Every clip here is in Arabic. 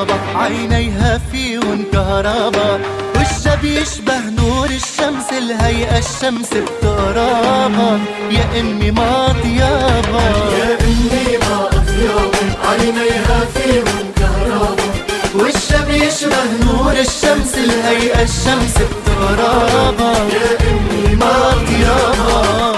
يابا، عينيها فيهن كهربا، وشها بيشبه نور الشمس، الهيئة الشمس بتقربها. يا امي ما اطيبها، يا امي ما اطيبها، عينيها فيهن كهربا، وشها بيشبه نور الشمس، الهيئة الشمس بتقربها. يا امي ما اطيبها.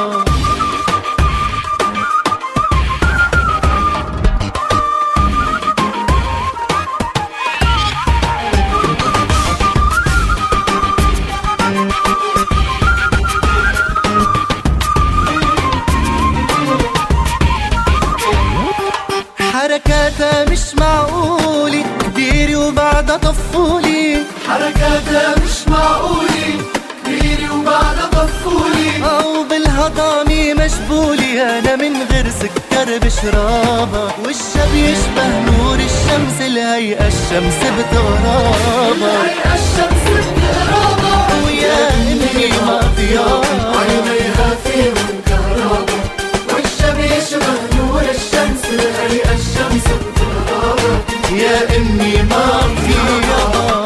حركاتها مش معقولة، كبيرة وبعدها طفولي، حركاتها مش معقولة، كبيرة وبعدها طفولة، أو بالهضامي مشبولي، أنا من غير سكر بشربها. وشها بيشبه نور الشمس، الهيئة الشمس بتقربها. الهيئة الشمس بتقربها. ويا إمي ما ضيابها، عينيها فيهن كهربا، وشها بيشبه نور الشمس، الهيئة الشمس بتقربها. يا إمي ما ضيابها.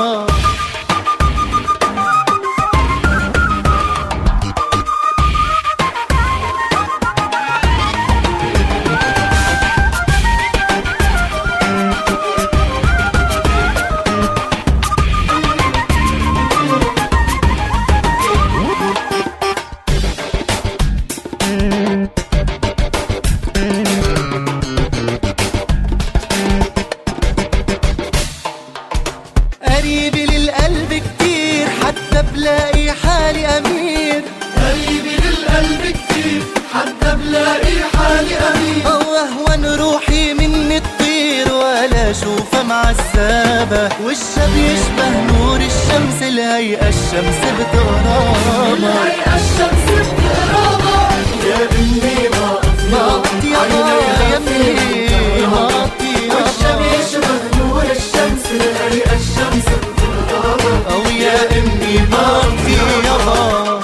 قريبي للقلب كتير، حتى بلاقي حالي أمير. قريبي للقلب كتير، حتى بلاقي حالي أمير. وأهون روحي مني تطير، ولا أشوفها معذبة. وشها بيشبه نور الشمس، الهيئة الشمس بتقربها. الهيئة الشمس بتقربها. يا امي ما اطيبها، يا أمي ما وشها أطيبها. بيشبه نور الشمس، الهيئة الشمس بتقربها. أو يا أمي ما أطيبها.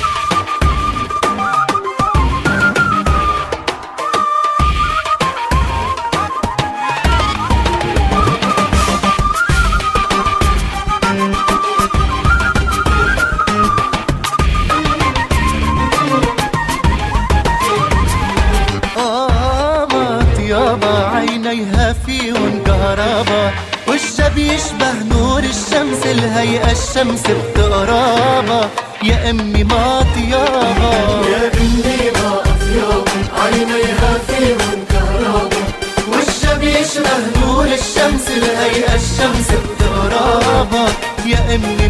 يابا، عينيها فيهن كهربا، وشها بيشبه نور الشمس، الهيئة الشمس بتقربها. يا امي ما طيابها، يا امي ما اطيبها، عينيها فيهن كهربا، وشها بيشبه نور الشمس، الهيئة الشمس بتقربها. يا امي